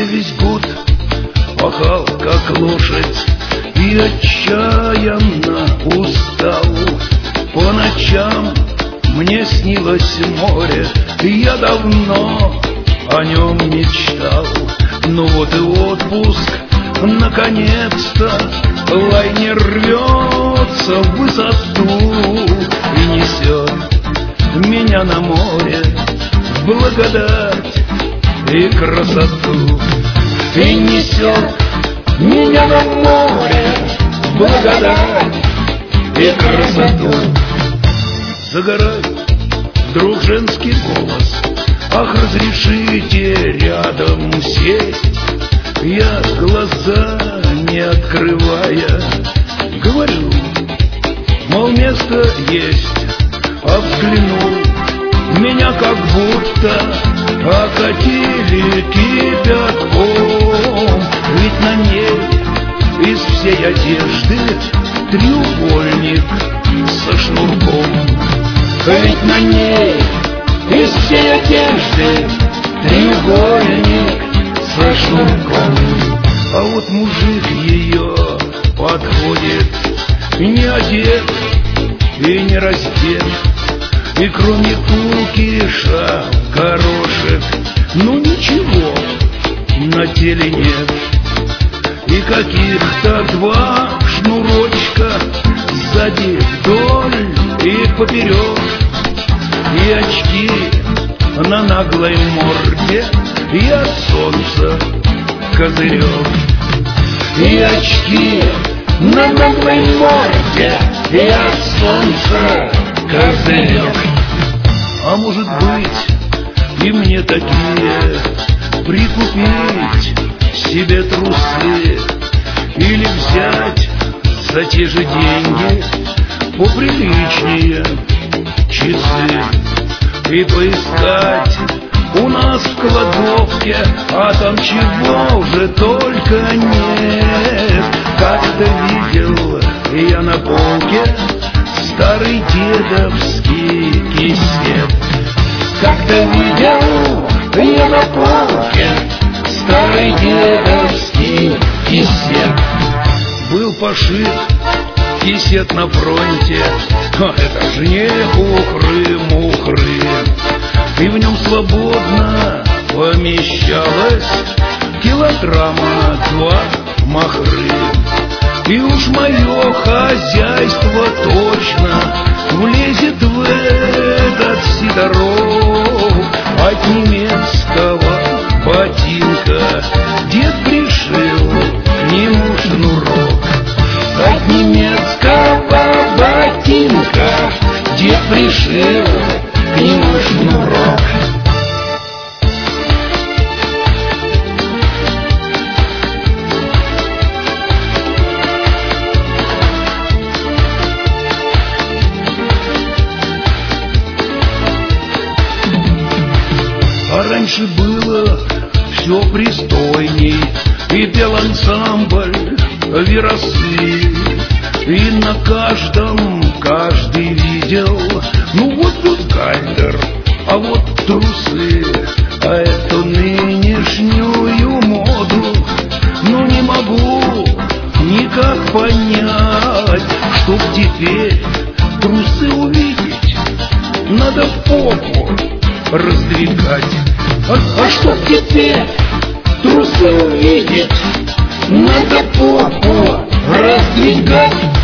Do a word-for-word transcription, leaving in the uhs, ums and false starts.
Я весь год пахал, как лошадь, и отчаянно устал. По ночам мне снилось море, и я давно о нем мечтал. Ну вот и отпуск, наконец-то, лайнер рвется в высоту и несет меня на море в благодать и красоту. И несет меня на море в благодать и красоту. Загорай, вдруг женский голос: ах, разрешите рядом сесть? Я, глаза не открывая, говорю, мол, место есть. А взглянул, меня как будто окатили кипятком. Ведь на ней из всей одежды треугольник со шнурком. Ведь на ней из всей одежды треугольник со шнурком. А вот мужик ее подходит, не одет и не раздет, и кроме кукиша горошек, ну ничего на теле нет. И каких-то два шнурочка сзади вдоль и поперек, и очки на наглой морде, и от солнца козырек. И очки на наглой морде, и от солнца козырек. А может быть, и мне такие прикупить себе трусы, или взять за те же деньги поприличнее часы и поискать у нас в кладовке, а там чего уже только нет. Как-то видел я на полке старый дедовский кисет. Как-то видел я на полке старый дедовский кисет. Был пошит кисет на фронте, а это ж не хухры-мухры. И в нем свободно помещалось килограмма два махры. И уж мое хозяйство точно влезет в этот сидоров. От немецкого ботинка дед пришил к нему шнурок. От немецкого ботинка дед пришил к нему шнурок. А раньше было все пристойней, и пел ансамбль виросы, и на каждом каждый видел, ну вот бюстгальтер, а вот трусы. А эту нынешнюю моду, ну не могу никак понять. Чтоб теперь трусы увидеть, надо попу раздвигать. А, а чтоб теперь трусы увидеть, надо попу раздвигать.